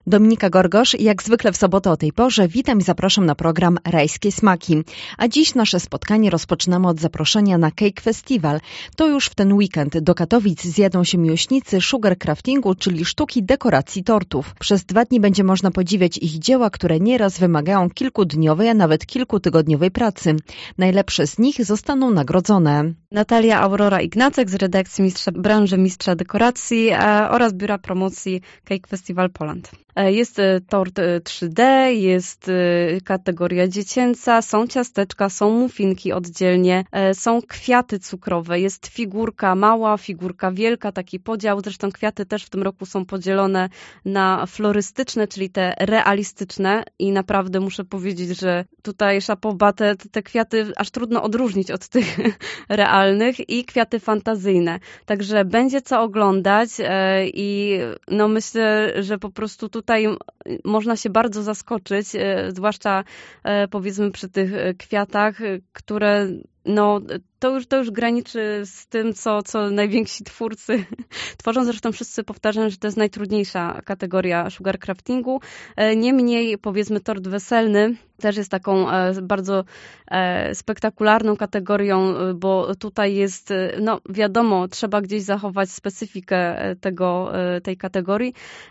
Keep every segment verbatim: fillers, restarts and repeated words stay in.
Dominika Gorgosz, jak zwykle w sobotę o tej porze, witam i zapraszam na program Rajskie Smaki. A dziś nasze spotkanie rozpoczynamy od zaproszenia na Cake Festival. To już w ten weekend do Katowic zjadą się miłośnicy sugar craftingu, czyli sztuki dekoracji tortów. Przez dwa dni będzie można podziwiać ich dzieła, które nieraz wymagają kilkudniowej, a nawet kilkutygodniowej pracy. Najlepsze z nich zostaną nagrodzone. Natalia Aurora Ignacek z redakcji mistrza, branży Mistrza Dekoracji e, oraz Biura Promocji Cake Festival Poland. E, jest e, tort e, trzy D, jest e, kategoria dziecięca, są ciasteczka, są muffinki oddzielnie, e, są kwiaty cukrowe, jest figurka mała, figurka wielka, taki podział. Zresztą kwiaty też w tym roku są podzielone na florystyczne, czyli te realistyczne i naprawdę muszę powiedzieć, że tutaj szapoba, te, te kwiaty aż trudno odróżnić od tych realnych i kwiaty fantazyjne. Także będzie co oglądać e, i no myślę, że po prostu tutaj można się bardzo zaskoczyć, e, zwłaszcza e, powiedzmy przy tych kwiatach, które no to już, to już graniczy z tym, co, co najwięksi twórcy tworzą. Zresztą wszyscy powtarzają, że to jest najtrudniejsza kategoria sugar craftingu. Niemniej, powiedzmy, tort weselny też jest taką bardzo spektakularną kategorią, bo tutaj jest, no wiadomo, trzeba gdzieś zachować specyfikę tego, tej kategorii.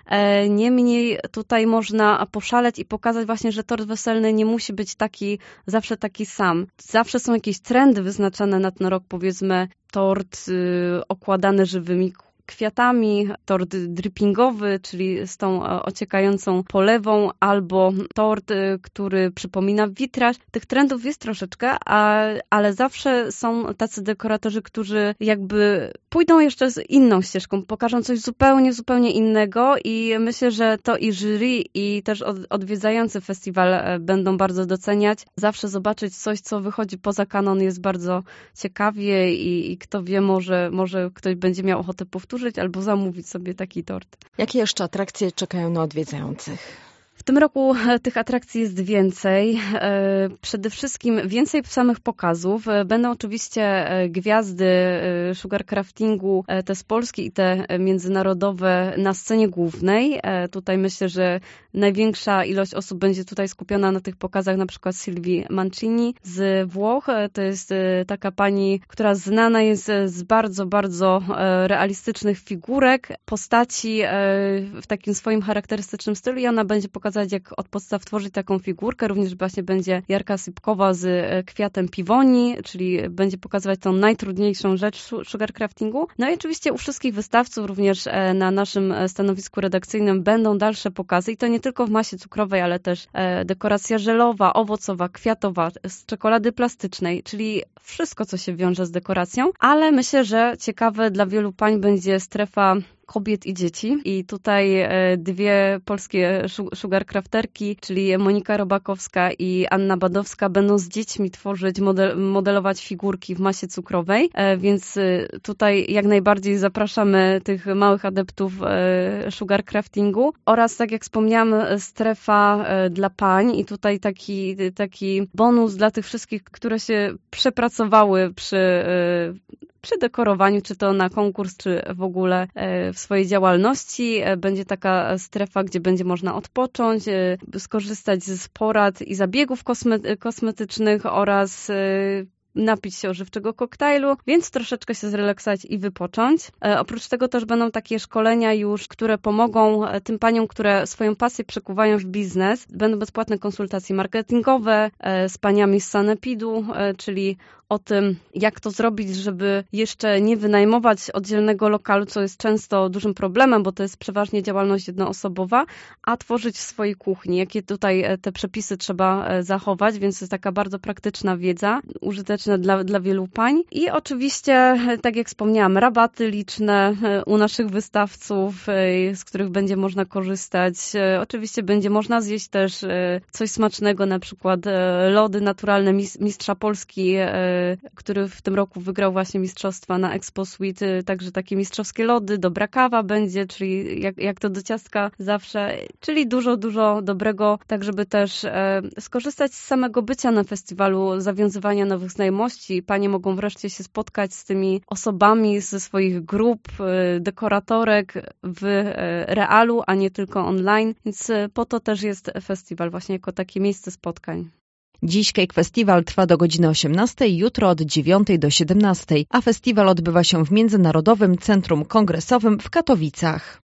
Niemniej tutaj można poszaleć i pokazać właśnie, że tort weselny nie musi być taki, zawsze taki sam. Zawsze są jakieś trendy wyznaczane na ten rok, powiedzmy tort y, okładany żywymi kwiatami, tort drippingowy, czyli z tą ociekającą polewą, albo tort, który przypomina witraż. Tych trendów jest troszeczkę, a, ale zawsze są tacy dekoratorzy, którzy jakby pójdą jeszcze z inną ścieżką, pokażą coś zupełnie, zupełnie innego i myślę, że to i jury, i też od, odwiedzający festiwal będą bardzo doceniać. Zawsze zobaczyć coś, co wychodzi poza kanon, jest bardzo ciekawie i, i kto wie, może, może ktoś będzie miał ochotę powtórzyć albo zamówić sobie taki tort. Jakie jeszcze atrakcje czekają na odwiedzających? W tym roku tych atrakcji jest więcej. Przede wszystkim więcej samych pokazów. Będą oczywiście gwiazdy sugar craftingu, te z Polski i te międzynarodowe na scenie głównej. Tutaj myślę, że największa ilość osób będzie tutaj skupiona na tych pokazach, na przykład Silvii Mancini z Włoch. To jest taka pani, która znana jest z bardzo, bardzo realistycznych figurek, postaci w takim swoim charakterystycznym stylu i ona będzie pokazać, jak od podstaw tworzyć taką figurkę. Również właśnie będzie Jarka Sypkowa z kwiatem piwoni, czyli będzie pokazywać tą najtrudniejszą rzecz sugar craftingu. No i oczywiście u wszystkich wystawców, również na naszym stanowisku redakcyjnym będą dalsze pokazy i to nie tylko w masie cukrowej, ale też dekoracja żelowa, owocowa, kwiatowa, z czekolady plastycznej, czyli wszystko, co się wiąże z dekoracją, ale myślę, że ciekawe dla wielu pań będzie strefa kobiet i dzieci. I tutaj dwie polskie sugar crafterki, czyli Monika Robakowska i Anna Badowska, będą z dziećmi tworzyć, model, modelować figurki w masie cukrowej, więc tutaj jak najbardziej zapraszamy tych małych adeptów sugar craftingu. Oraz, tak jak wspomniałam, strefa dla pań i tutaj taki, taki bonus dla tych wszystkich, które się przepracowały przy przy dekorowaniu, czy to na konkurs, czy w ogóle w swojej działalności. Będzie taka strefa, gdzie będzie można odpocząć, skorzystać z porad i zabiegów kosme- kosmetycznych oraz napić się ożywczego koktajlu, więc troszeczkę się zrelaksować i wypocząć. E, oprócz tego też będą takie szkolenia już, które pomogą tym paniom, które swoją pasję przekuwają w biznes. Będą bezpłatne konsultacje marketingowe e, z paniami z Sanepidu, e, czyli o tym, jak to zrobić, żeby jeszcze nie wynajmować oddzielnego lokalu, co jest często dużym problemem, bo to jest przeważnie działalność jednoosobowa, a tworzyć w swojej kuchni. Jakie tutaj te przepisy trzeba zachować, więc to jest taka bardzo praktyczna wiedza, użyteczna dla, dla wielu pań. I oczywiście, tak jak wspomniałam, rabaty liczne u naszych wystawców, z których będzie można korzystać. Oczywiście będzie można zjeść też coś smacznego, na przykład lody naturalne Mistrza Polski który w tym roku wygrał właśnie mistrzostwa na Expo Suite, także takie mistrzowskie lody, dobra kawa będzie, czyli jak, jak to do ciastka zawsze, czyli dużo, dużo dobrego, tak żeby też skorzystać z samego bycia na festiwalu, zawiązywania nowych znajomości. Panie mogą wreszcie się spotkać z tymi osobami ze swoich grup, dekoratorek w realu, a nie tylko online, więc po to też jest festiwal, właśnie jako takie miejsce spotkań. Dziś Cake Festival trwa do godziny osiemnastej, jutro od dziewiątej do siedemnastej, a festiwal odbywa się w Międzynarodowym Centrum Kongresowym w Katowicach.